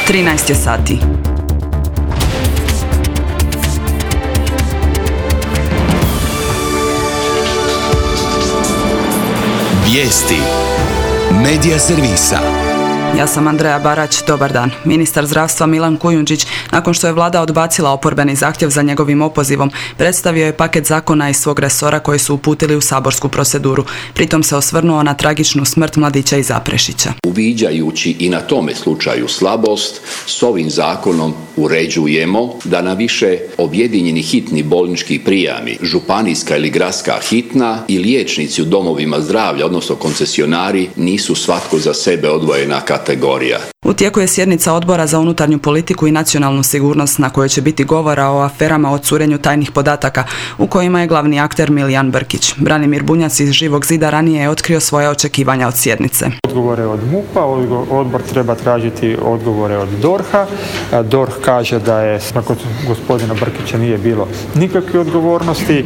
13 je sati. Vijesti Medija servisa. Ja sam Andreja Barać, dobar dan. Ministar zdravstva Milan Kujundžić, nakon što je vlada odbacila oporbeni zahtjev za njegovim opozivom, predstavio je paket zakona iz svog resora koji su uputili u saborsku proceduru. Pritom se osvrnuo na tragičnu smrt mladića iz Zaprešića. Uviđajući i na tome slučaju slabost, s ovim zakonom uređujemo da na više objedinjeni hitni bolnički prijami, županijska ili gradska hitna i liječnici u domovima zdravlja, odnosno koncesionari, nisu svatko za sebe odvojena kategorija. U tijeku je sjednica Odbora za unutarnju politiku i nacionalnu sigurnost na kojoj će biti govora o aferama o curenju tajnih podataka u kojima je glavni akter Milijan Brkić. Branimir Bunjac iz Živog zida ranije je otkrio svoje očekivanja od sjednice. Odgovore od MUP-a, odbor treba tražiti odgovore od DORH-a. DORH kaže da je nakon gospodina Brkića nije bilo nikakve odgovornosti.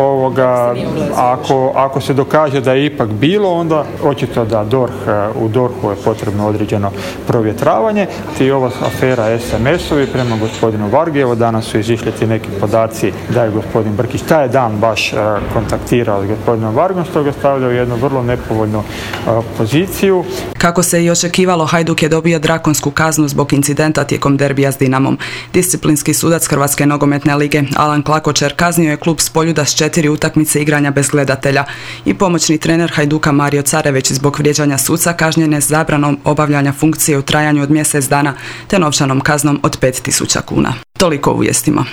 Ako se dokaže da je ipak bilo, onda očito da u DORH-u je potrebno određeno provjetravanje. I ova afera SMS-ovi prema gospodinu Vargi, evo danas su izišli ti neki podaci da je gospodin Brkić taj dan baš kontaktirao s gospodinom Vargom, što ga stavlja u jednu vrlo nepovoljnu poziciju. Kako se i očekivalo, Hajduk je dobio drakonsku kaznu zbog incidenta tijekom derbija s Dinamom. Disciplinski sudac Hrvatske nogometne lige Alan Klakočer kaznio je klub s Poljuda s 4 utakmice igranja bez gledatelja i pomoćni trener Hajduka Mario Careveć zbog vrijeđanja suca kažnjen je s zabranom obavljanja funkcije u trajanju od mjesec dana te novčanom kaznom od 5.000 kuna. Toliko u vijestima.